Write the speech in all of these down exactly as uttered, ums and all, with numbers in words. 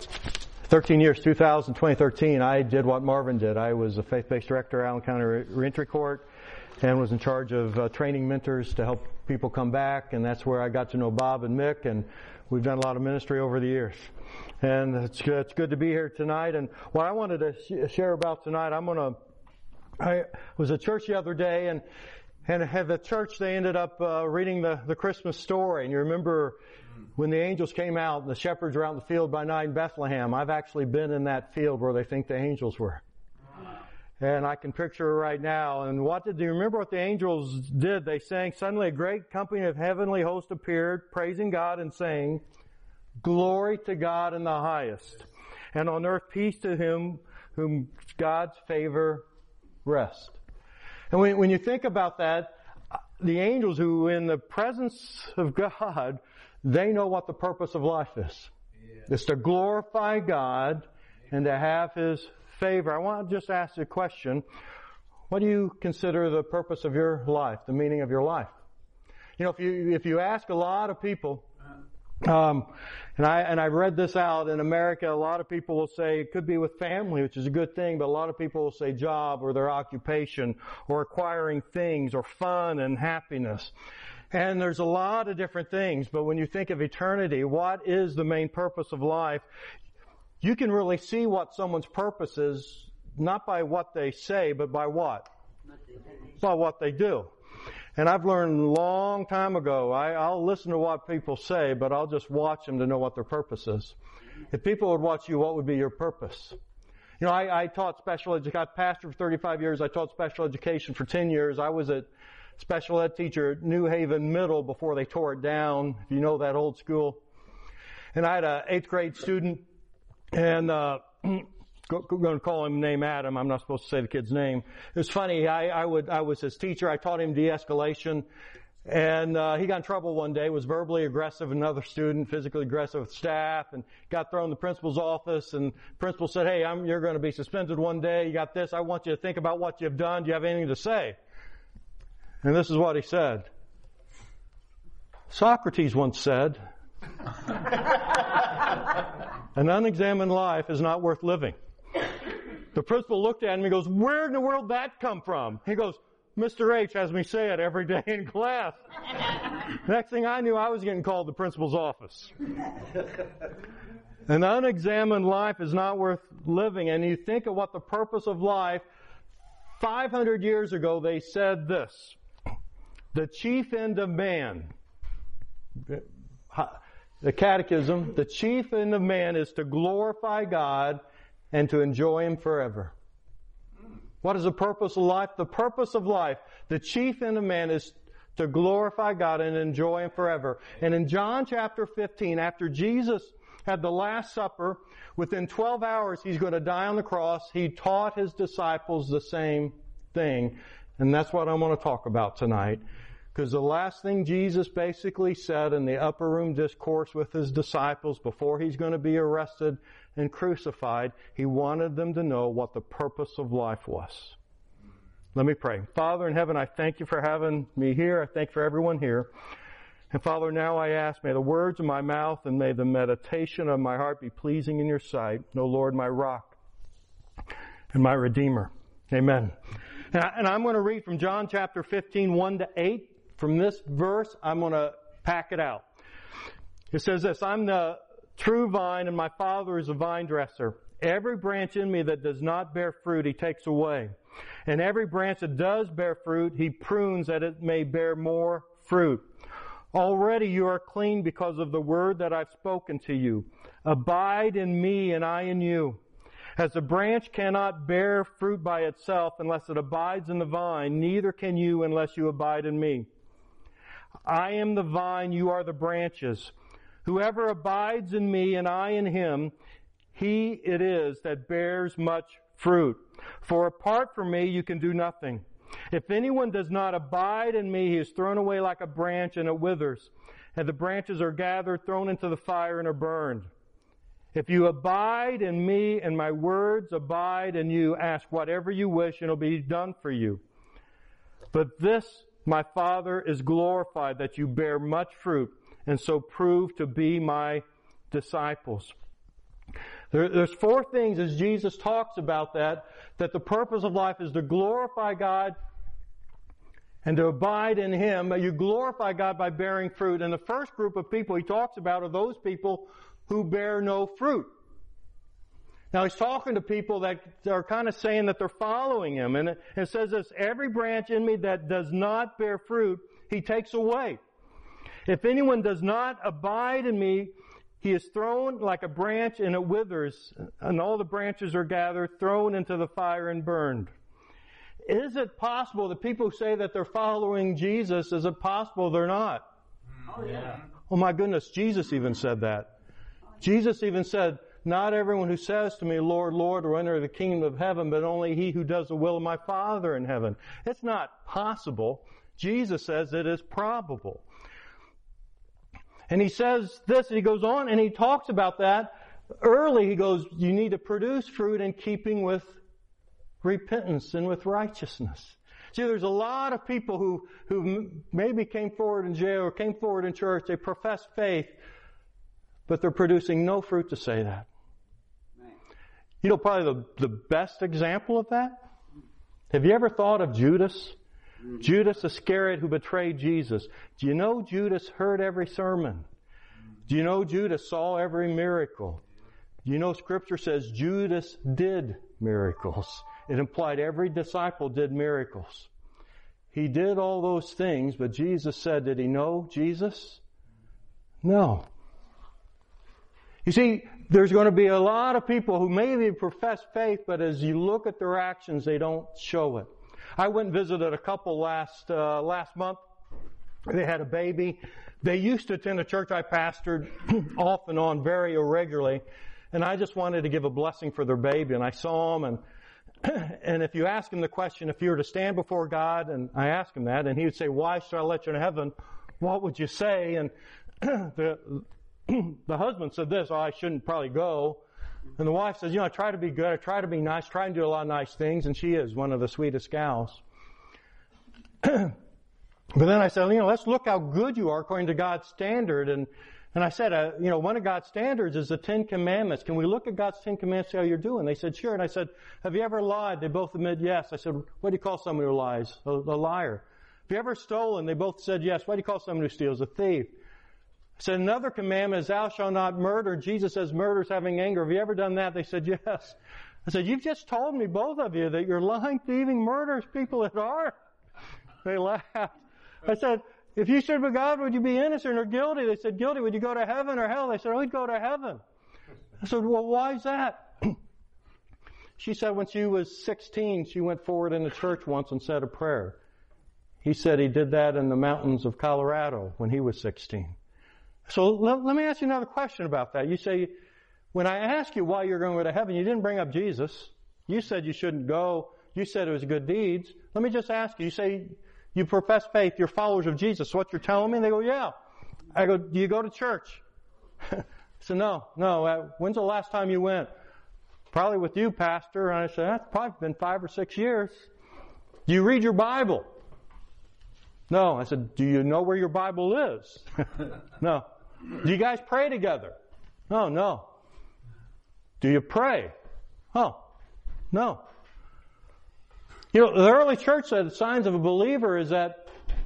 thirteen years, two thousand, twenty thirteen, I did what Marvin did. I was a faith-based director at Allen County Reentry Court and was in charge of uh, training mentors to help people come back, and that's where I got to know Bob and Mick, and we've done a lot of ministry over the years. And it's good, it's good to be here tonight. And what I wanted to sh- share about tonight, I'm going to, I was at church the other day, and and at the church they ended up uh, reading the, the Christmas story. And you remember when the angels came out and the shepherds were out in the field by night in Bethlehem. I've actually been in that field where they think the angels were. And I can picture it right now. And what did you remember what the angels did? They sang, "Suddenly a great company of heavenly hosts appeared, praising God and saying, 'Glory to God in the highest, and on earth peace to him whom God's favor rests.'" And when, when you think about that, the angels who in the presence of God, they know what the purpose of life is. Yeah. It's to glorify God and to have His favor. I want to just ask you a question. What do you consider the purpose of your life, the meaning of your life? You know, if you if you ask a lot of people, um, and I and I read this out in America, a lot of people will say it could be with family, which is a good thing, but a lot of people will say job or their occupation or acquiring things or fun and happiness. And there's a lot of different things, but when you think of eternity, what is the main purpose of life? You can really see what someone's purpose is, not by what they say, but by what? By what they do. And I've learned a long time ago, I, I'll listen to what people say, but I'll just watch them to know what their purpose is. If people would watch you, what would be your purpose? You know, I, I taught special education. I pastored for thirty-five years. I taught special education for ten years. I was a special ed teacher at New Haven Middle before they tore it down, if you know that old school. And I had an eighth grade student, and uh going to call him name Adam. I'm not supposed to say the kid's name. It was funny. I, I would, I was his teacher. I taught him de-escalation, and uh, he got in trouble one day. Was verbally aggressive with another student, physically aggressive with staff, and got thrown in the principal's office. And the principal said, "Hey, I'm, you're going to be suspended one day. You got this. I want you to think about what you've done. Do you have anything to say?" And this is what he said. Socrates once said, "An unexamined life is not worth living." The principal looked at him and he goes, "Where in the world did that come from?" He goes, "Mister H has me say it every day in class." Next thing I knew, I was getting called to the principal's office. An unexamined life is not worth living. And you think of what the purpose of life, five hundred years ago they said this: the chief end of man, the catechism, the chief end of man is to glorify God and to enjoy Him forever. What is the purpose of life? The purpose of life, the chief end of man is to glorify God and enjoy Him forever. And in John chapter fifteen, after Jesus had the Last Supper, within twelve hours He's going to die on the cross, He taught His disciples the same thing. And that's what I want to talk about tonight. Because the last thing Jesus basically said in the upper room discourse with His disciples before He's going to be arrested and crucified, He wanted them to know what the purpose of life was. Let me pray. Father in heaven, I thank You for having me here. I thank You for everyone here. And Father, now I ask, may the words of my mouth and may the meditation of my heart be pleasing in Your sight. O Lord, my rock and my Redeemer. Amen. And I'm going to read from John chapter fifteen, one to eight. From this verse, I'm going to pack it out. It says this: "I'm the true vine, and my Father is a vine dresser. Every branch in me that does not bear fruit, He takes away. And every branch that does bear fruit, He prunes that it may bear more fruit. Already you are clean because of the word that I've spoken to you. Abide in me, and I in you. As the branch cannot bear fruit by itself unless it abides in the vine, neither can you unless you abide in me. I am the vine, you are the branches. Whoever abides in me and I in him, he it is that bears much fruit. For apart from me you can do nothing. If anyone does not abide in me, he is thrown away like a branch and it withers. And the branches are gathered, thrown into the fire, and are burned. If you abide in me and my words abide in you, ask whatever you wish and it will be done for you. But this, my Father, is glorified, that you bear much fruit and so prove to be my disciples. There, there's four things as Jesus talks about that, that the purpose of life is to glorify God and to abide in Him. You glorify God by bearing fruit. And the first group of people He talks about are those people who bear no fruit. Now He's talking to people that are kind of saying that they're following Him. And it, it says this, every branch in me that does not bear fruit, He takes away. If anyone does not abide in me, he is thrown like a branch and it withers, and all the branches are gathered, thrown into the fire and burned. Is it possible that people who say that they're following Jesus, is it possible they're not? Oh, yeah. Oh my goodness, Jesus even said that. Jesus even said, not everyone who says to me, Lord, Lord, will enter the kingdom of heaven, but only he who does the will of my Father in heaven. It's not possible. Jesus says it is probable. And he says this, and he goes on, and he talks about that. Early, he goes, you need to produce fruit in keeping with repentance and with righteousness. See, there's a lot of people who, who maybe came forward in jail or came forward in church, they profess faith, but they're producing no fruit to say that. You know, probably the, the best example of that? Have you ever thought of Judas? Judas Iscariot who betrayed Jesus. Do you know Judas heard every sermon? Do you know Judas saw every miracle? Do you know Scripture says Judas did miracles? It implied every disciple did miracles. He did all those things, but Jesus said, did he know Jesus? No. You see, there's going to be a lot of people who maybe profess faith, but as you look at their actions, they don't show it. I went and visited a couple last uh, last month. They had a baby. They used to attend a church I pastored off and on very irregularly, and I just wanted to give a blessing for their baby. And I saw them, and and if you ask him the question, if you were to stand before God, and I asked him that, and he would say, "Why should I let you in heaven?" What would you say? And the the husband said this: "Oh, I shouldn't probably go." And the wife says, you know, I try to be good, I try to be nice, try and do a lot of nice things, and she is one of the sweetest gals. But then I said, you know, let's look how good you are according to God's standard. And and I said, uh, you know, one of God's standards is the Ten Commandments. Can we look at God's Ten Commandments, see how you're doing? They said, sure. And I said, have you ever lied? They both admitted yes. I said, what do you call someone who lies? A, a liar. Have you ever stolen? They both said yes. What do you call someone who steals? A thief. I said, another commandment is thou shalt not murder. Jesus says murder is having anger. Have you ever done that? They said, yes. I said, you've just told me, both of you, that you're lying, thieving, murderous people at heart. They laughed. I said, if you stood with God, would you be innocent or guilty? They said, guilty. Would you go to heaven or hell? They said, oh, we'd go to heaven. I said, well, why is that? She said when she was sixteen, she went forward in the church once and said a prayer. He said he did that in the mountains of Colorado when he was sixteen. So let, let me ask you another question about that. You say, when I ask you why you're going to go to heaven, you didn't bring up Jesus. You said you shouldn't go. You said it was good deeds. Let me just ask you, you say you profess faith, you're followers of Jesus. So what you're telling me? And they go, yeah. I go, do you go to church? I said, no, no. Uh, when's the last time you went? Probably with you, Pastor. And I said, that's probably been five or six years. Do you read your Bible? No. I said, do you know where your Bible is? No. Do you guys pray together? No, no. Do you pray? Oh, no. You know, the early church said the signs of a believer is that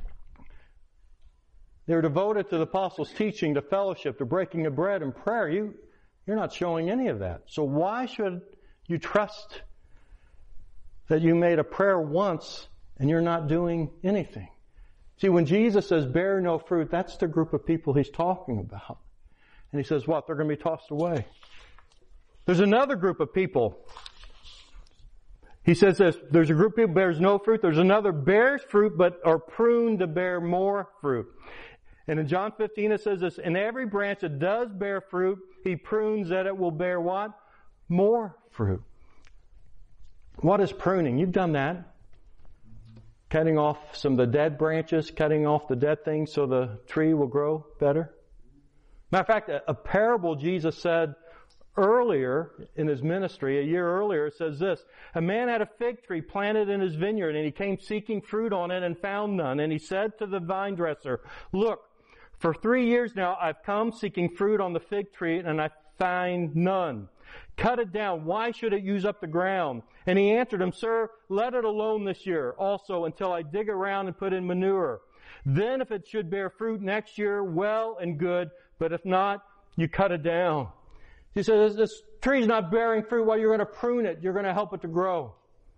they're devoted to the apostles' teaching, to fellowship, to breaking of bread and prayer. You, you're not showing any of that. So why should you trust that you made a prayer once and you're not doing anything? See, when Jesus says, bear no fruit, that's the group of people he's talking about. And he says, what? They're going to be tossed away. There's another group of people. He says this, there's a group of people bears no fruit. There's another bears fruit, but are pruned to bear more fruit. And in John fifteen it says this, in every branch that does bear fruit, he prunes that it will bear what? More fruit. What is pruning? You've done that. Cutting off some of the dead branches, cutting off the dead things so the tree will grow better. Matter of fact, a, a parable Jesus said earlier in his ministry, a year earlier, it says this, a man had a fig tree planted in his vineyard, and he came seeking fruit on it and found none. And he said to the vine dresser, look, for three years now I've come seeking fruit on the fig tree, and I find none. Cut it down. Why should it use up the ground? And he answered him, Sir, let it alone this year also until I dig around and put in manure. Then if it should bear fruit next year, well and good. But if not, you cut it down. He says, this tree's not bearing fruit. Well, you're going to prune it. You're going to help it to grow.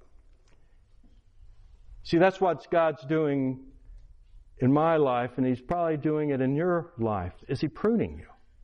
See, that's what God's doing in my life, and He's probably doing it in your life. Is He pruning you?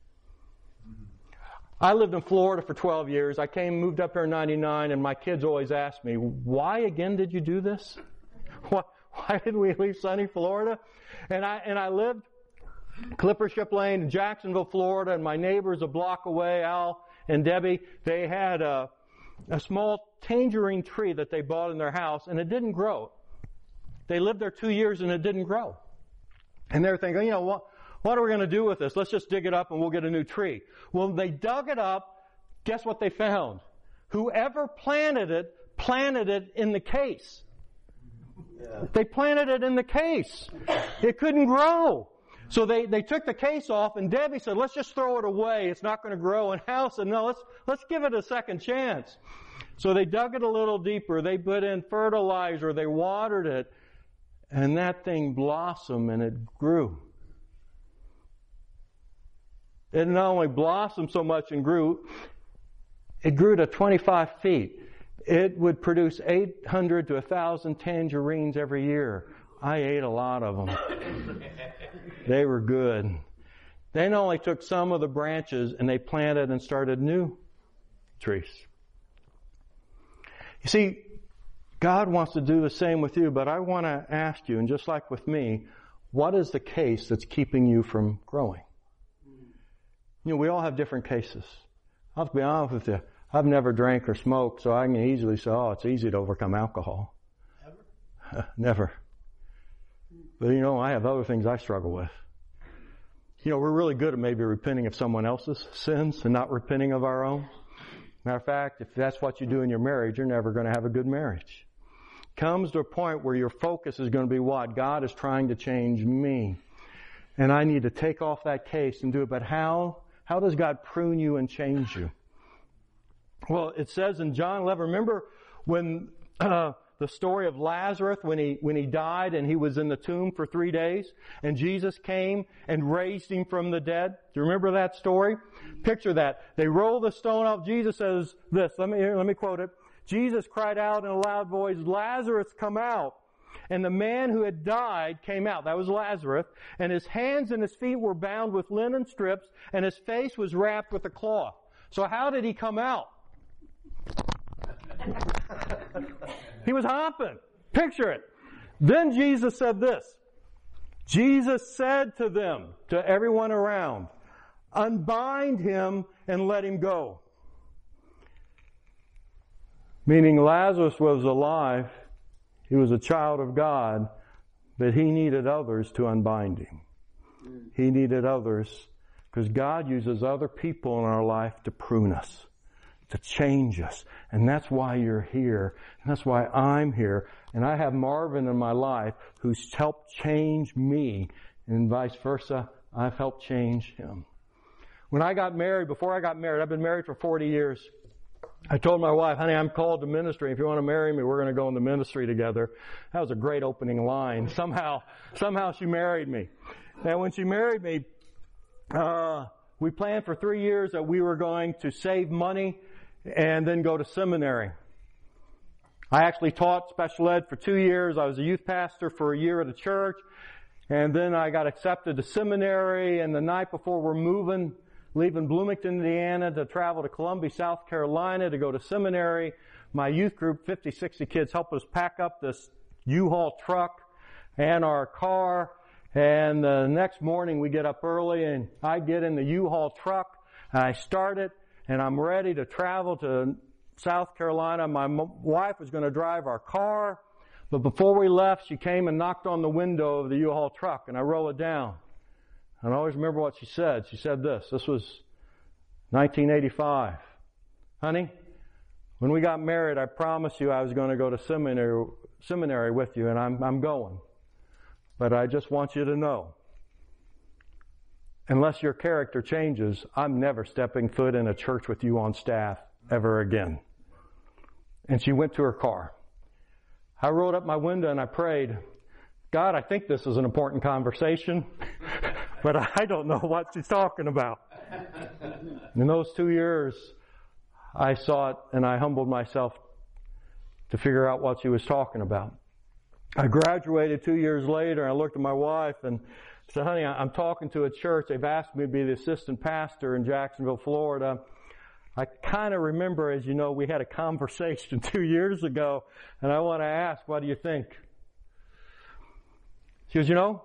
I lived in Florida for twelve years. I came, moved up here in ninety-nine, and my kids always ask me, why again did you do this? Why, why did we leave sunny Florida? And I, and I lived Clipper Ship Lane in Jacksonville, Florida, and my neighbors a block away, Al and Debbie, they had a, a small tangerine tree that they bought in their house, and it didn't grow. They lived there two years and it didn't grow. And they're thinking, you know, what, what are we going to do with this? Let's just dig it up and we'll get a new tree. Well, they dug it up. Guess what they found? Whoever planted it, planted it in the case. Yeah. They planted it in the case. It couldn't grow. So they, they took the case off, and Debbie said, let's just throw it away. It's not going to grow. And Hal said, no, let's, let's give it a second chance. So they dug it a little deeper. They put in fertilizer. They watered it. And that thing blossomed and it grew. It not only blossomed so much and grew, it grew to twenty-five feet. It would produce eight hundred to one thousand tangerines every year. I ate a lot of them. They were good. They not only took some of the branches and they planted and started new trees. You see, God wants to do the same with you, but I want to ask you, and just like with me, what is the case that's keeping you from growing? You know, we all have different cases. I'll have to be honest with you. I've never drank or smoked, so I can easily say, oh, it's easy to overcome alcohol. Ever? Never. But you know, I have other things I struggle with. You know, we're really good at maybe repenting of someone else's sins and not repenting of our own. Matter of fact, if that's what you do in your marriage, you're never going to have a good marriage. Comes to a point where your focus is going to be what? God is trying to change me. And I need to take off that case and do it. But how? How does God prune you and change you? Well, it says in John eleven, remember when uh, the story of Lazarus, when he when he died and he was in the tomb for three days, and Jesus came and raised him from the dead? Do you remember that story? Picture that. They roll the stone off. Jesus says this. Let me let me quote it. Jesus cried out in a loud voice, Lazarus, come out. And the man who had died came out. That was Lazarus. And his hands and his feet were bound with linen strips, and his face was wrapped with a cloth. So how did he come out? He was hopping. Picture it. Then Jesus said this. Jesus said to them, to everyone around, unbind him and let him go. Meaning Lazarus was alive. He was a child of God, but he needed others to unbind him. He needed others because God uses other people in our life to prune us, to change us. And that's why you're here. And that's why I'm here. And I have Marvin in my life who's helped change me. And vice versa, I've helped change him. When I got married, before I got married, I've been married for forty years. I told my wife, honey, I'm called to ministry. If you want to marry me, we're going to go into ministry together. That was a great opening line. Somehow, somehow she married me. And when she married me, uh, we planned for three years that we were going to save money and then go to seminary. I actually taught special ed for two years. I was a youth pastor for a year at a church. And then I got accepted to seminary. And the night before we're moving, leaving Bloomington, Indiana to travel to Columbia, South Carolina to go to seminary, my youth group, fifty, sixty kids, helped us pack up this U-Haul truck and our car. And the next morning we get up early and I get in the U-Haul truck and I start it and I'm ready to travel to South Carolina. My wife was going to drive our car, but before we left, she came and knocked on the window of the U-Haul truck and I roll it down. And I always remember what she said. She said this. This was nineteen eighty-five. Honey, when we got married, I promised you I was going to go to seminary, seminary with you, and I'm, I'm going. But I just want you to know unless your character changes, I'm never stepping foot in a church with you on staff ever again. And she went to her car. I rolled up my window and I prayed, God, I think this is an important conversation, but I don't know what she's talking about. In those two years, I saw it and I humbled myself to figure out what she was talking about. I graduated two years later and I looked at my wife and said, honey, I'm talking to a church. They've asked me to be the assistant pastor in Jacksonville, Florida. I kind of remember, as you know, we had a conversation two years ago, and I want to ask, what do you think? She goes, you know,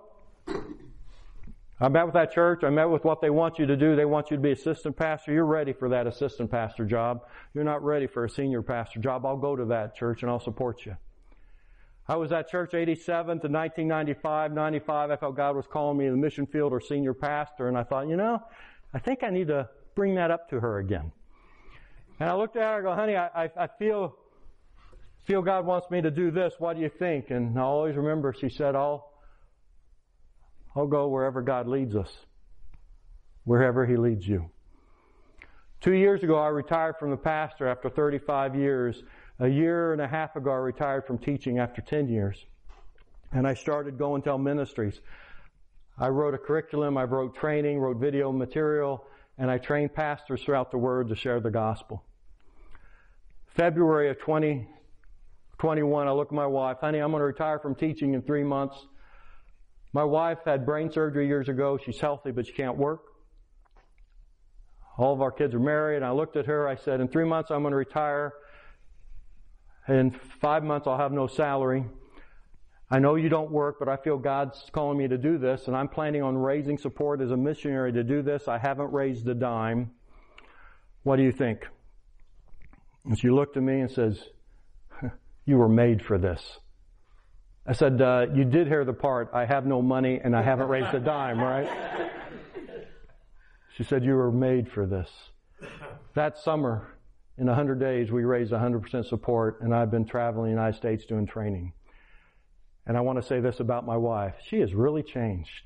I met with that church. I met with what they want you to do. They want you to be assistant pastor. You're ready for that assistant pastor job. You're not ready for a senior pastor job. I'll go to that church and I'll support you. I was at church eighty-seven to nineteen ninety-five. ninety-five, I felt God was calling me to the mission field or senior pastor, and I thought, you know, I think I need to bring that up to her again. And I looked at her and I go, honey, I, I, I feel, feel God wants me to do this. What do you think? And I always remember she said, I'll, I'll go wherever God leads us, wherever He leads you. Two years ago, I retired from the pastor after thirty-five years. A year and a half ago, I retired from teaching after ten years. And I started Go and Tell Ministries. I wrote a curriculum, I wrote training, wrote video material, and I trained pastors throughout the Word to share the gospel. February of twenty twenty-one, I looked at my wife, honey, I'm going to retire from teaching in three months. My wife had brain surgery years ago. She's healthy, but she can't work. All of our kids are married. I looked at her, I said, in three months I'm going to retire. In five months, I'll have no salary. I know you don't work, but I feel God's calling me to do this, and I'm planning on raising support as a missionary to do this. I haven't raised a dime. What do you think? And she looked at me and says, you were made for this. I said, uh, you did hear the part, I have no money and I haven't raised a dime, right? She said, you were made for this. That summer, in one hundred days, we raised one hundred percent support, and I've been traveling the United States doing training. And I want to say this about my wife. She has really changed.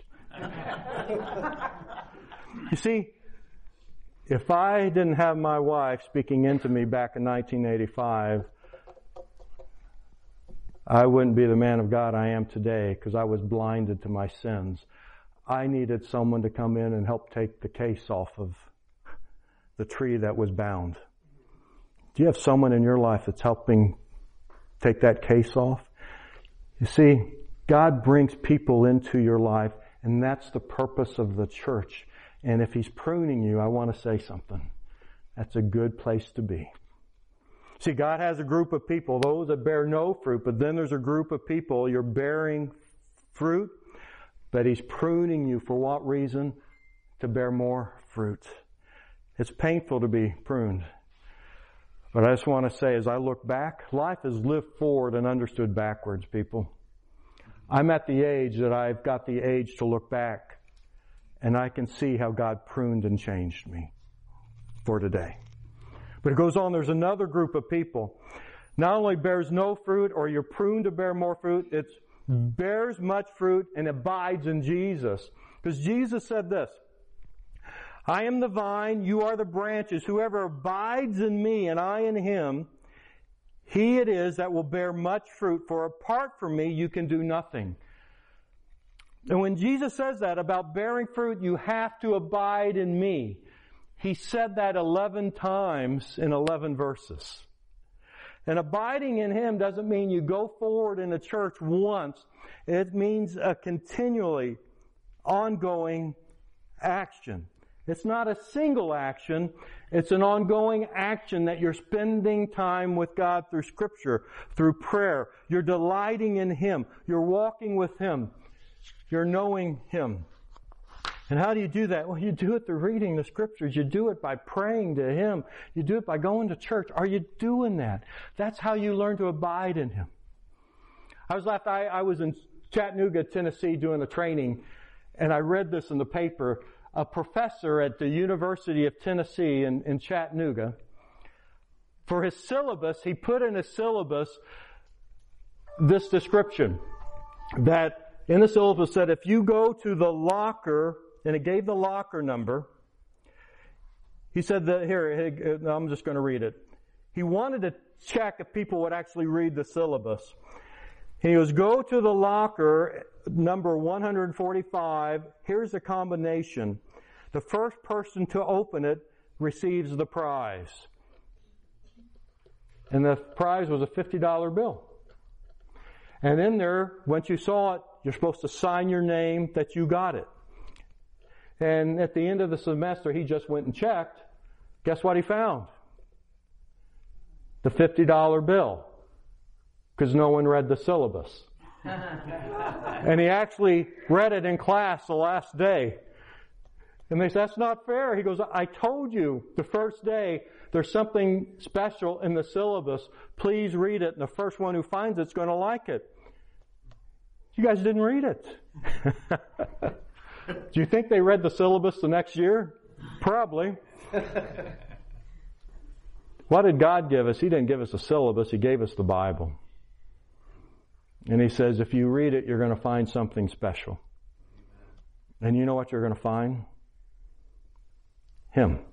You see, if I didn't have my wife speaking into me back in nineteen eighty-five, I wouldn't be the man of God I am today because I was blinded to my sins. I needed someone to come in and help take the case off of the tree that was bound. Do you have someone in your life that's helping take that case off? You see, God brings people into your life, and that's the purpose of the church. And if He's pruning you, I want to say something. That's a good place to be. See, God has a group of people, those that bear no fruit, but then there's a group of people, you're bearing fruit, but He's pruning you for what reason? To bear more fruit. It's painful to be pruned. But I just want to say, as I look back, life is lived forward and understood backwards, people. I'm at the age that I've got the age to look back, and I can see how God pruned and changed me for today. But it goes on, there's another group of people. Not only bears no fruit, or you're pruned to bear more fruit, it bears much fruit and abides in Jesus. Because Jesus said this, I am the vine, you are the branches. Whoever abides in me and I in him, he it is that will bear much fruit, for apart from me you can do nothing. And when Jesus says that about bearing fruit, you have to abide in me. He said that eleven times in eleven verses. And abiding in Him doesn't mean you go forward in the church once. It means a continually ongoing action. It's not a single action. It's an ongoing action that you're spending time with God through Scripture, through prayer. You're delighting in Him. You're walking with Him. You're knowing Him. And how do you do that? Well, you do it through reading the Scriptures. You do it by praying to Him. You do it by going to church. Are you doing that? That's how you learn to abide in Him. I was left, I, I was in Chattanooga, Tennessee doing a training, and I read this in the paper. A professor at the University of Tennessee in, in Chattanooga, for his syllabus, he put in his syllabus this description, that in the syllabus said, if you go to the locker and it gave the locker number. He said that, here, I'm just going to read it. He wanted to check if people would actually read the syllabus. He goes, go to the locker number one forty-five. Here's the combination. The first person to open it receives the prize. And the prize was a fifty dollar bill. And in there, once you saw it, you're supposed to sign your name that you got it. And at the end of the semester, he just went and checked. Guess what he found? The fifty dollar bill. Because no one read the syllabus. And he actually read it in class the last day. And they said, that's not fair. He goes, I told you the first day there's something special in the syllabus. Please read it. And the first one who finds it's going to like it. You guys didn't read it. Do you think they read the syllabus the next year? Probably. What did God give us? He didn't give us a syllabus. He gave us the Bible. And He says, if you read it, you're going to find something special. And you know what you're going to find? Him.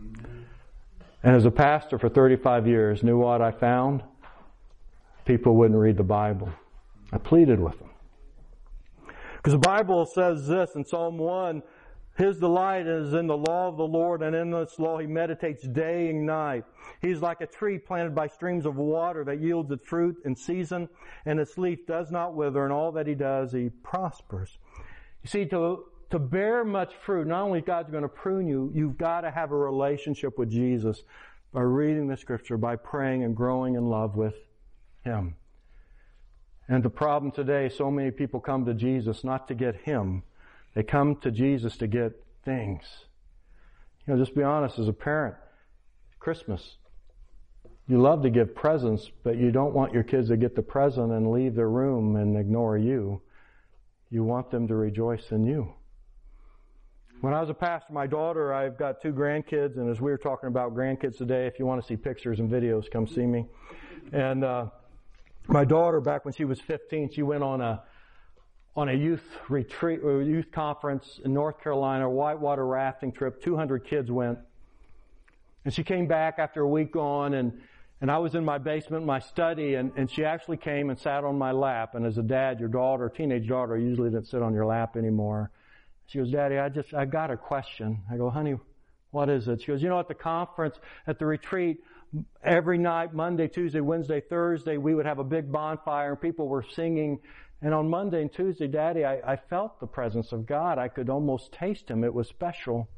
And as a pastor for thirty-five years, knew what I found? People wouldn't read the Bible. I pleaded with them. Because the Bible says this in Psalm one, His delight is in the law of the Lord, and in this law He meditates day and night. He's like a tree planted by streams of water that yields its fruit in season, and its leaf does not wither, and all that He does, He prospers. You see, to, to bear much fruit, not only God's going to prune you, you've got to have a relationship with Jesus by reading the Scripture, by praying and growing in love with Him. And the problem today, so many people come to Jesus not to get Him. They come to Jesus to get things. You know, just be honest, as a parent, Christmas, you love to give presents, but you don't want your kids to get the present and leave their room and ignore you. You want them to rejoice in you. When I was a pastor, my daughter, I've got two grandkids, and as we were talking about grandkids today, if you want to see pictures and videos, come see me. And uh, my daughter, back when she was fifteen, she went on a on a youth retreat, or youth conference in North Carolina, a whitewater rafting trip. two hundred kids went. And she came back after a week gone, and, and I was in my basement, my study, and, and she actually came and sat on my lap. And as a dad, your daughter, teenage daughter, usually didn't sit on your lap anymore. She goes, Daddy, I just, I got a question. I go, honey, what is it? She goes, you know, at the conference, at the retreat, every night, Monday, Tuesday, Wednesday, Thursday, we would have a big bonfire, and people were singing. And on Monday and Tuesday, Daddy, I, I felt the presence of God. I could almost taste Him. It was special.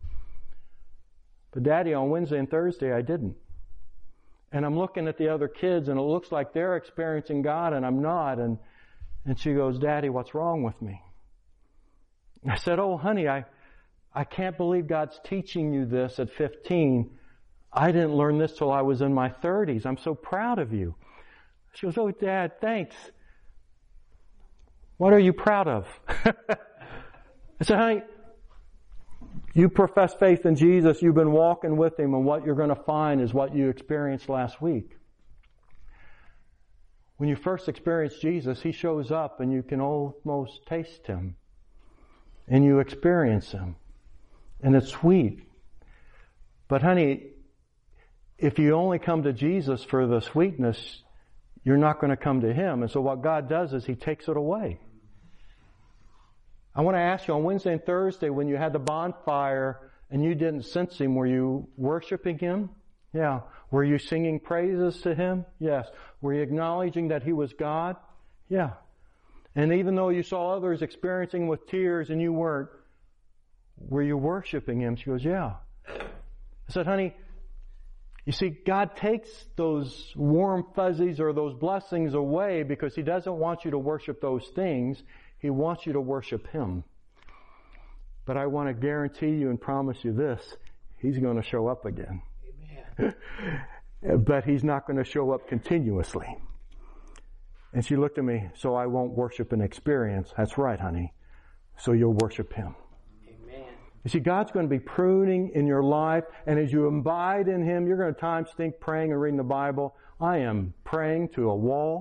But Daddy, on Wednesday and Thursday, I didn't. And I'm looking at the other kids, and it looks like they're experiencing God, and I'm not. And, and she goes, Daddy, what's wrong with me? I said, oh, honey, I, I can't believe God's teaching you this at fifteen. I didn't learn this till I was in my thirties. I'm so proud of you. She goes, oh, Dad, thanks. What are you proud of? I said, honey, you profess faith in Jesus. You've been walking with Him, and what you're going to find is what you experienced last week. When you first experience Jesus, He shows up, and you can almost taste Him. And you experience Him. And it's sweet. But honey, if you only come to Jesus for the sweetness, you're not going to come to Him. And so what God does is He takes it away. I want to ask you, on Wednesday and Thursday, when you had the bonfire and you didn't sense Him, were you worshiping Him? Yeah. Were you singing praises to Him? Yes. Were you acknowledging that He was God? Yeah. And even though you saw others experiencing with tears and you weren't, were you worshiping Him? She goes, yeah. I said, honey, you see, God takes those warm fuzzies or those blessings away because He doesn't want you to worship those things. He wants you to worship Him. But I want to guarantee you and promise you this, He's going to show up again. Amen. But He's not going to show up continuously. And she looked at me, so I won't worship an experience. That's right, honey. So you'll worship Him. Amen. You see, God's going to be pruning in your life, and as you abide in Him, you're going to times think praying and reading the Bible. I am praying to a wall.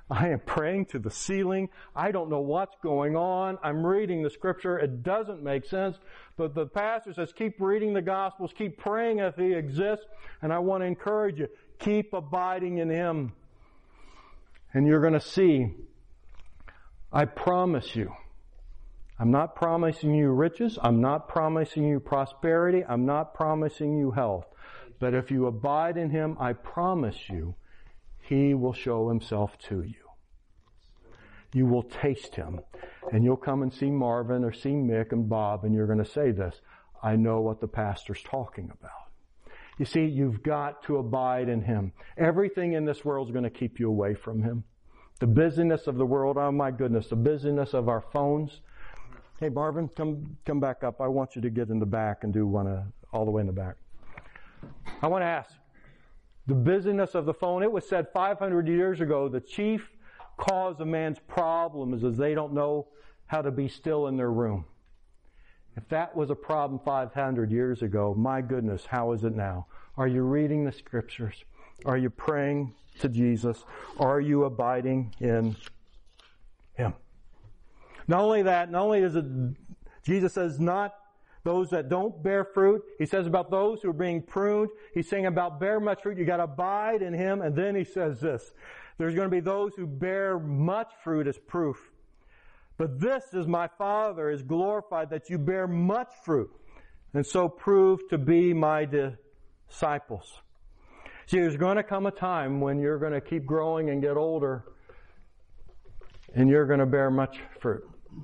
I am praying to the ceiling. I don't know what's going on. I'm reading the scripture. It doesn't make sense. But the pastor says, keep reading the Gospels. Keep praying if He exists. And I want to encourage you, keep abiding in Him. And you're going to see, I promise you, I'm not promising you riches. I'm not promising you prosperity. I'm not promising you health. But if you abide in Him, I promise you, He will show Himself to you. You will taste Him. And you'll come and see Marvin or see Mick and Bob, and you're going to say this, I know what the pastor's talking about. You see, you've got to abide in Him. Everything in this world is going to keep you away from Him. The busyness of the world, oh my goodness, the busyness of our phones. Hey Marvin, come come back up. I want you to get in the back and do one uh, all the way in the back. I want to ask, the busyness of the phone, it was said five hundred years ago, the chief cause of man's problems is they don't know how to be still in their room. If that was a problem five hundred years ago, my goodness, how is it now? Are you reading the scriptures? Are you praying to Jesus? Are you abiding in Him? Not only that, not only is it, Jesus says not those that don't bear fruit. He says about those who are being pruned. He's saying about bear much fruit. You got to abide in Him. And then He says this, there's going to be those who bear much fruit as proof. But this is my Father is glorified that you bear much fruit and so prove to be my disciples. See, there's going to come a time when you're going to keep growing and get older and you're going to bear much fruit.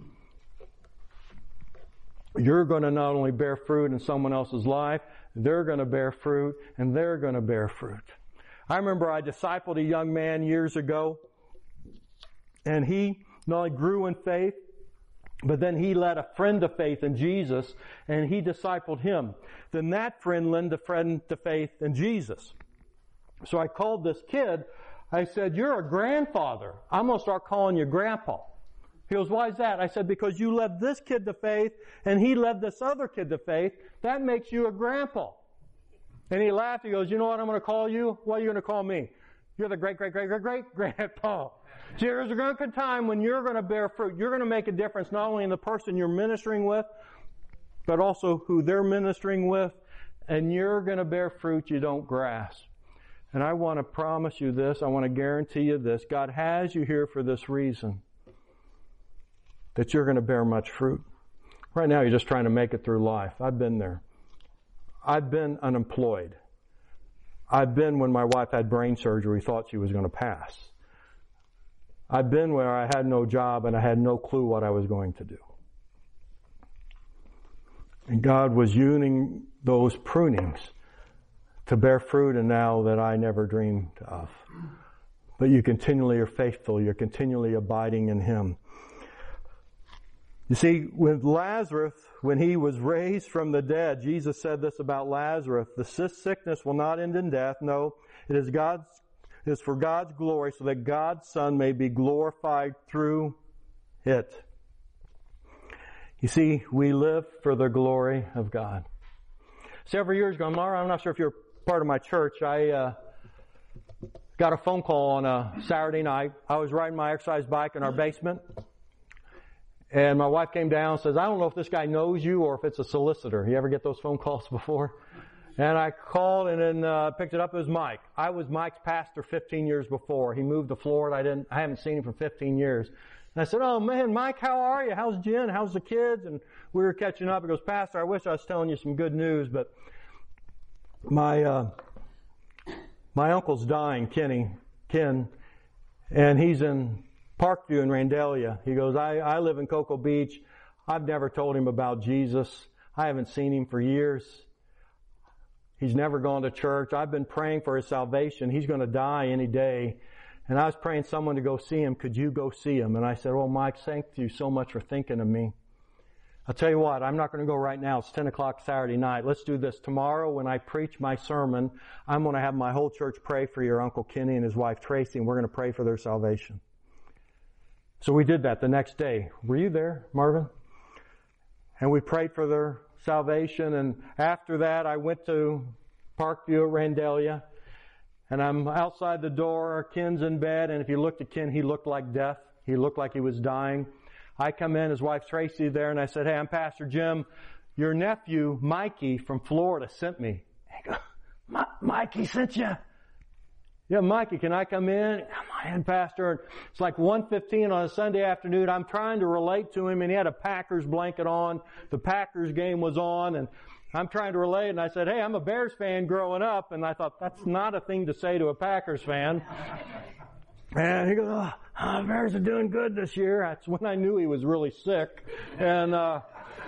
You're going to not only bear fruit in someone else's life, they're going to bear fruit and they're going to bear fruit. I remember I discipled a young man years ago, and he not only grew in faith, but then he led a friend to faith in Jesus, and he discipled him. Then that friend led a friend to faith in Jesus. So I called this kid. I said, you're a grandfather. I'm going to start calling you Grandpa. He goes, why is that? I said, because you led this kid to faith, and he led this other kid to faith. That makes you a grandpa. And he laughed. He goes, you know what I'm going to call you? What are you going to call me? You're the great, great, great, great, great grandpa. See, there's going to come a time when you're going to bear fruit. You're going to make a difference not only in the person you're ministering with, but also who they're ministering with. And you're going to bear fruit you don't grasp. And I want to promise you this. I want to guarantee you this. God has you here for this reason. That you're going to bear much fruit. Right now, you're just trying to make it through life. I've been there. I've been unemployed. I've been when my wife had brain surgery, thought she was going to pass. I've been where I had no job and I had no clue what I was going to do. And God was using those prunings to bear fruit, and now that I never dreamed of. But you continually are faithful. You're continually abiding in Him. You see, with Lazarus, when he was raised from the dead, Jesus said this about Lazarus, the sickness will not end in death. No, it is God's, it is for God's glory, so that God's Son may be glorified through it. You see, we live for the glory of God. Several years ago, Mara, I'm not sure if you're part of my church, I uh, got a phone call on a Saturday night. I was riding my exercise bike in our basement. And my wife came down and says, I don't know if this guy knows you or if it's a solicitor. You ever get those phone calls before? And I called and then uh, picked it up. It was Mike. I was Mike's pastor fifteen years before. He moved to Florida. I didn't. I haven't seen him for fifteen years. And I said, oh man, Mike, how are you? How's Jen? How's the kids? And we were catching up. He goes, Pastor, I wish I was telling you some good news, but my uh, my uncle's dying, Kenny, Ken, and he's in Parkview in Randalia. He goes, I, I live in Cocoa Beach. I've never told him about Jesus. I haven't seen him for years. He's never gone to church. I've been praying for his salvation. He's going to die any day. And I was praying someone to go see him. Could you go see him? And I said, oh, Mike, thank you so much for thinking of me. I'll tell you what, I'm not going to go right now. It's ten o'clock Saturday night. Let's do this. Tomorrow when I preach my sermon, I'm going to have my whole church pray for your Uncle Kenny and his wife Tracy, and we're going to pray for their salvation. So we did that the next day. Were you there, Marvin? And we prayed for their salvation. And after that, I went to Parkview at Randalia. And I'm outside the door, Ken's in bed, and if you looked at Ken, he looked like death. He looked like he was dying. I come in, his wife Tracy there, and I said, hey, I'm Pastor Jim. Your nephew, Mikey, from Florida, sent me. He goes, Mikey sent you? Yeah, Mikey, can I come in? Come in, Pastor. And it's like one fifteen on a Sunday afternoon. I'm trying to relate to him, and he had a Packers blanket on. The Packers game was on, and I'm trying to relate, and I said, hey, I'm a Bears fan growing up, and I thought, that's not a thing to say to a Packers fan. And he goes, oh, oh, Bears are doing good this year. That's when I knew he was really sick. And uh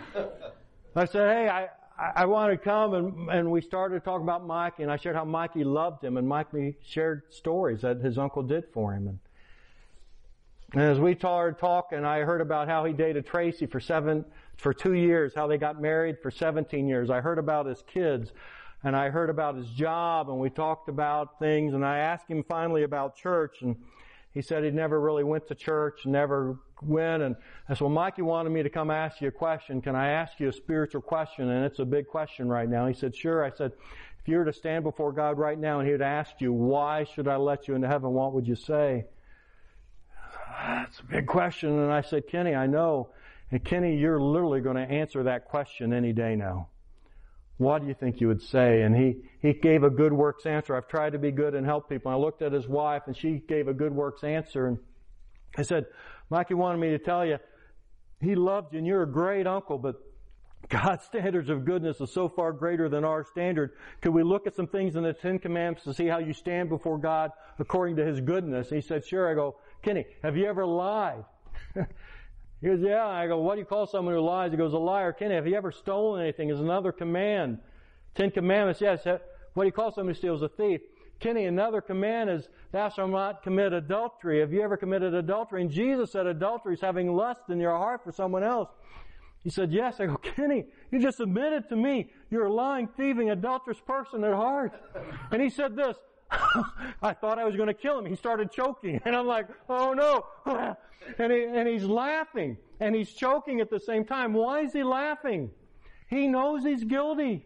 I said, hey, I, I want to come, and, and we started talking about Mikey, and I shared how Mikey loved him, and Mikey shared stories that his uncle did for him. And, and as we started talking, I heard about how he dated Tracy for seven, for two years, how they got married for seventeen years. I heard about his kids, and I heard about his job, and we talked about things, and I asked him finally about church, and he said he never really went to church, never went, and I said, well, Mikey wanted me to come ask you a question. Can I ask you a spiritual question? And it's a big question right now. He said, sure. I said, if you were to stand before God right now and he would ask you, why should I let you into heaven, what would you say? That's a big question. And I said, Kenny, I know. And Kenny, you're literally going to answer that question any day now. What do you think you would say? And he, he gave a good works answer. I've tried to be good and help people. And I looked at his wife, and she gave a good works answer. And I said, Mikey wanted me to tell you, he loved you, and you're a great uncle, but God's standards of goodness is so far greater than our standard. Could we look at some things in the Ten Commandments to see how you stand before God according to His goodness? And he said, sure. I go, Kenny, have you ever lied? He goes, yeah. I go, what do you call someone who lies? He goes, a liar. Kenny, have you ever stolen anything? Is another command. Ten Commandments, yes. What do you call someone who steals? A thief. Kenny, another command is, thou shalt not commit adultery. Have you ever committed adultery? And Jesus said adultery is having lust in your heart for someone else. He said, yes. I go, Kenny, you just admitted to me you're a lying, thieving, adulterous person at heart. And he said this, I thought I was going to kill him. He started choking. And I'm like, oh no. And, he, and he's laughing. And he's choking at the same time. Why is he laughing? He knows he's guilty.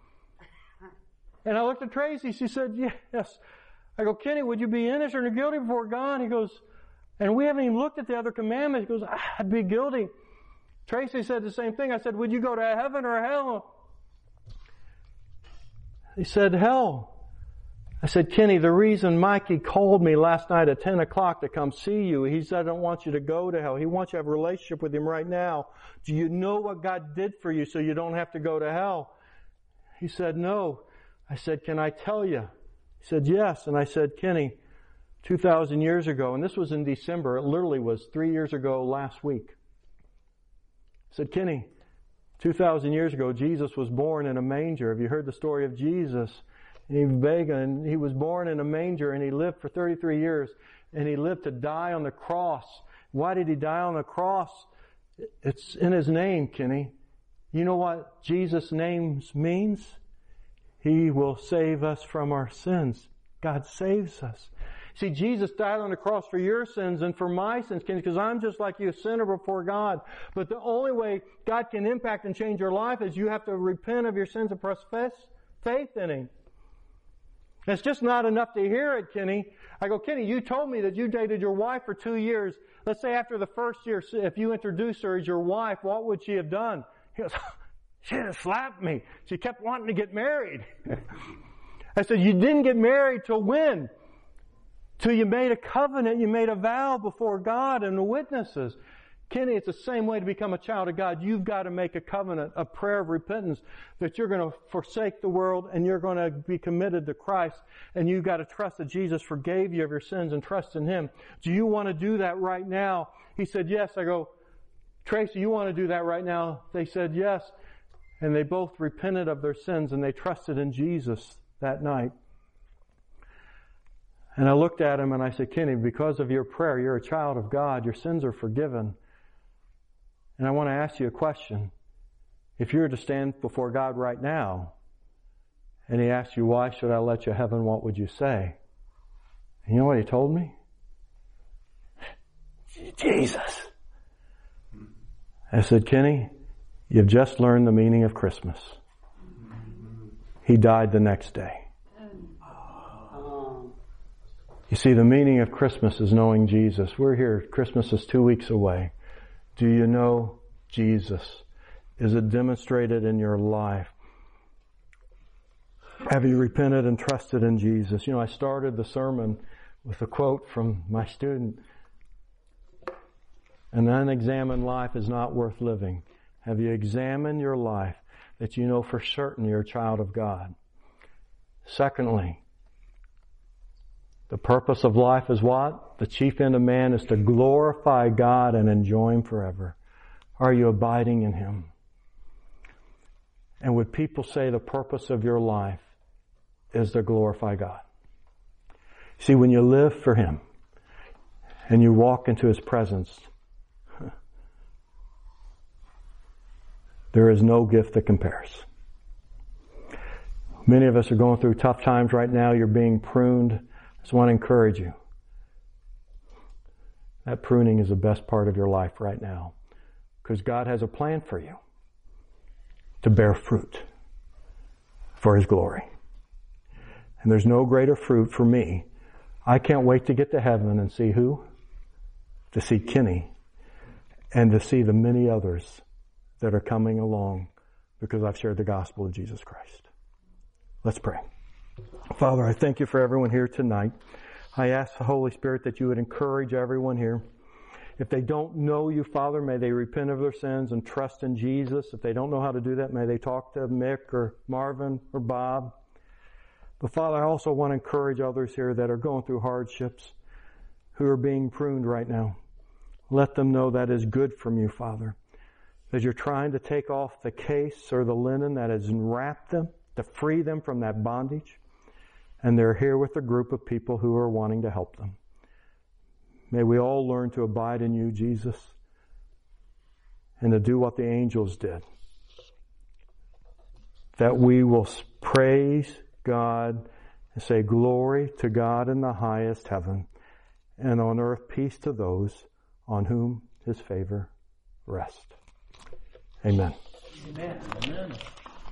And I looked at Tracy. She said, yes. I go, Kenny, would you be innocent or guilty before God? He goes, and we haven't even looked at the other commandments. He goes, I'd be guilty. Tracy said the same thing. I said, would you go to heaven or hell? He said, hell. I said, Kenny, the reason Mikey called me last night at ten o'clock to come see you, he said, I don't want you to go to hell. He wants you to have a relationship with him right now. Do you know what God did for you so you don't have to go to hell? He said, no. I said, can I tell you? He said, yes. And I said, Kenny, two thousand years ago, and this was in December, it literally was three years ago last week. I said, Kenny, two thousand years ago, Jesus was born in a manger. Have you heard the story of Jesus? And he was begging, and he was born in a manger, and he lived for thirty-three years, and he lived to die on the cross. Why did he die on the cross? It's in his name, Kenny. You know what Jesus' name means? He will save us from our sins. God saves us. See, Jesus died on the cross for your sins and for my sins, Kenny, because I'm just like you, a sinner before God. But the only way God can impact and change your life is you have to repent of your sins and profess faith in Him. It's just not enough to hear it, Kenny. I go, Kenny, you told me that you dated your wife for two years. Let's say after the first year, if you introduced her as your wife, what would she have done? He goes, she had slapped me. She kept wanting to get married. I said, you didn't get married till when? Till you made a covenant, you made a vow before God and the witnesses. Kenny, it's the same way to become a child of God. You've got to make a covenant, a prayer of repentance, that you're going to forsake the world and you're going to be committed to Christ, and you've got to trust that Jesus forgave you of your sins and trust in Him. Do you want to do that right now? He said, yes. I go, Tracy, you want to do that right now? They said, yes. And they both repented of their sins and they trusted in Jesus that night. And I looked at him and I said, Kenny, because of your prayer, you're a child of God. Your sins are forgiven. And I want to ask you a question. If you were to stand before God right now, and He asked you, why should I let you heaven, what would you say? And you know what he told me? Jesus. I said, Kenny, you've just learned the meaning of Christmas. He died the next day. You see, the meaning of Christmas is knowing Jesus. We're here. Christmas is two weeks away. Do you know Jesus? Is it demonstrated in your life? Have you repented and trusted in Jesus? You know, I started the sermon with a quote from my student. An unexamined life is not worth living. Have you examined your life that you know for certain you're a child of God? Secondly, the purpose of life is what? The chief end of man is to glorify God and enjoy Him forever. Are you abiding in Him? And would people say the purpose of your life is to glorify God? See, when you live for Him and you walk into His presence, there is no gift that compares. Many of us are going through tough times right now. You're being pruned. I just want to encourage you. That pruning is the best part of your life right now, because God has a plan for you to bear fruit for His glory. And there's no greater fruit for me. I can't wait to get to heaven and see who? To see Kenny and to see the many others that are coming along because I've shared the gospel of Jesus Christ. Let's pray. Father, I thank You for everyone here tonight. I ask the Holy Spirit that You would encourage everyone here. If they don't know You, Father, may they repent of their sins and trust in Jesus. If they don't know how to do that, may they talk to Mick or Marvin or Bob. But Father, I also want to encourage others here that are going through hardships, who are being pruned right now. Let them know that is good from You, Father. As You're trying to take off the case or the linen that has enwrapped them, to free them from that bondage. And they're here with a group of people who are wanting to help them. May we all learn to abide in You, Jesus, and to do what the angels did. That we will praise God and say glory to God in the highest heaven, and on earth peace to those on whom His favor rests. Amen. Amen. Amen.